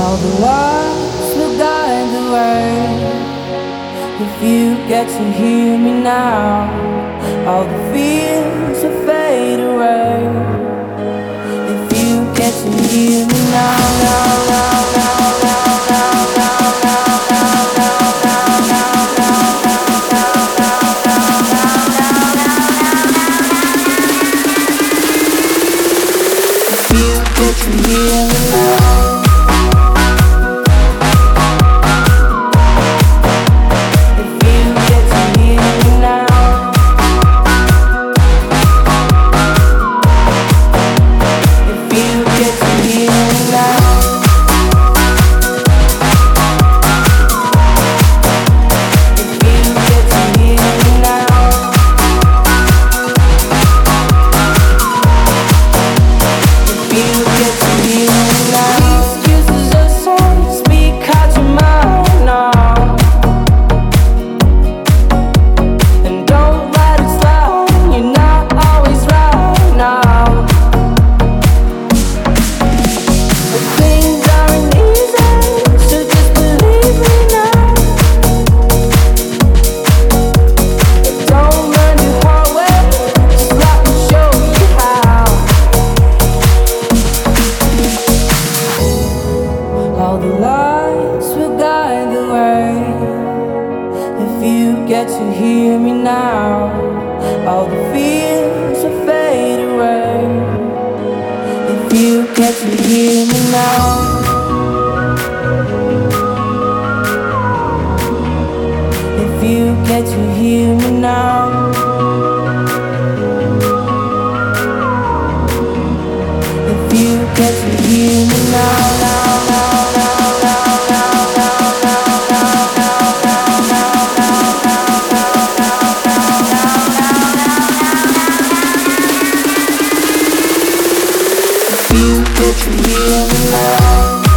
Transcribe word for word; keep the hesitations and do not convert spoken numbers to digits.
All the lights will guide the way. If you get to hear me now, all the fears will fade away. If you get to hear me now, now, now, now, now, now, now, now, now, now, now, now, now, if you get to hear me now. All the lights will guide the way. If you get to hear me now, all the fears will fade away. If you get to hear me now, if you get to hear me now, if you get to hear me now, now, now. You get to hear me now.